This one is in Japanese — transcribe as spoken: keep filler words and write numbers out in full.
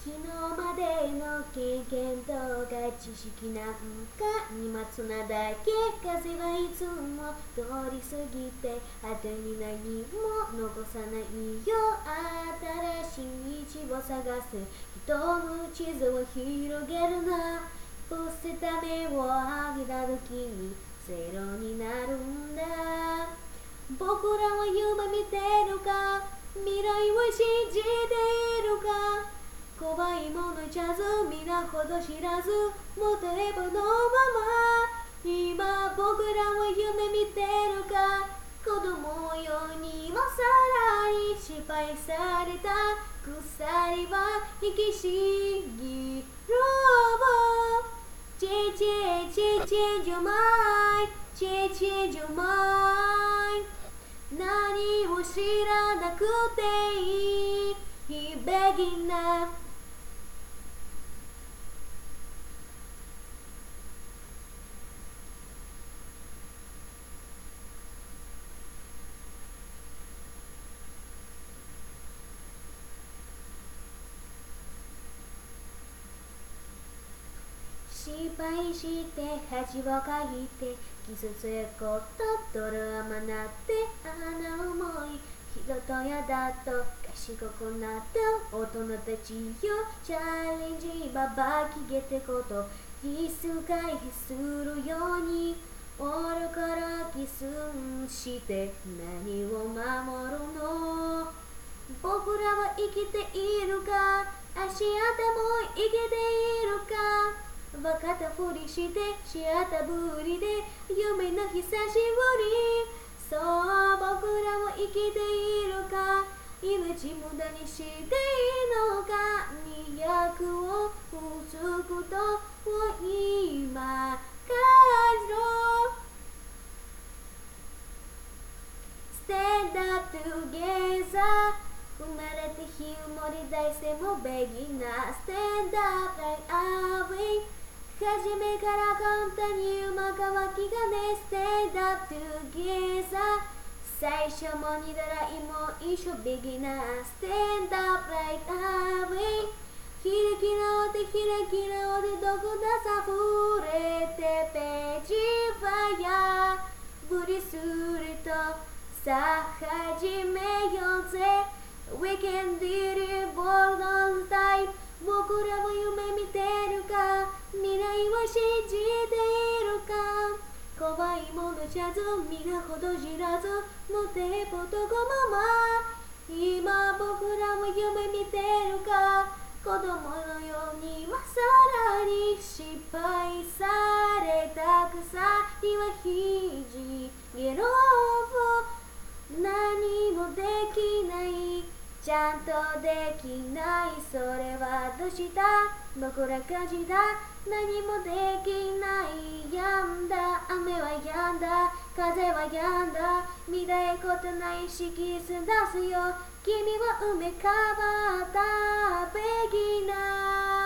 昨日までの経験とか知識なんかに待つなだけ。風はいつも通り過ぎて後に何も残さないよ。新しい道を探す人の地図を広げるな。伏せた目を上げた時にゼロになるんだ。僕らは夢見てるか、未来を信じているか。怖いものじゃず皆ほど知らず、もたればのまま。今僕らは夢見てるか、子供よにもさらに失敗された鎖は引きちぎろう。Change, change, change your mind, change, change your mind。 何も知らなくていい、日々ぎな。失敗して恥をかいて傷つくことドラマなってあんな思い人とやだと賢くなった大人たちよ。チャレンジばばきげてこと必須回避するように愚からキスして何を守るの。僕らは生きているか、足跡も生きているか。分かったふりしてしあたぶりで夢の久しぶり。そう僕らも生きているか、命無駄にしていいのか。にやくを打つことを今感じろ。 Stand up together。 生まれて日生まれ大生もベギナー。 Stand up like a wing。初めから簡単に馬乾きがね。 Stand up together。 最初も二度来も一緒ビギナー。 Stand up like a wing。 開き直って開き直ってどこださ触れてページファイヤーブリスリとさあ始めようぜ。 We can do it all the time。 僕らは夢見てるか、未来は信じているか。怖いものじゃず皆ほど知らず、もてぼとこまま。今僕らは夢見てるか、子供のようにまさらに失敗された鎖はひじげろう。何もできない、ちゃんとできない、それはどうした。僕ら感じだ、何もできない。止んだ雨は止んだ、風は止んだ、見たいことないしキス出すよ。君は埋めかばったベギナー。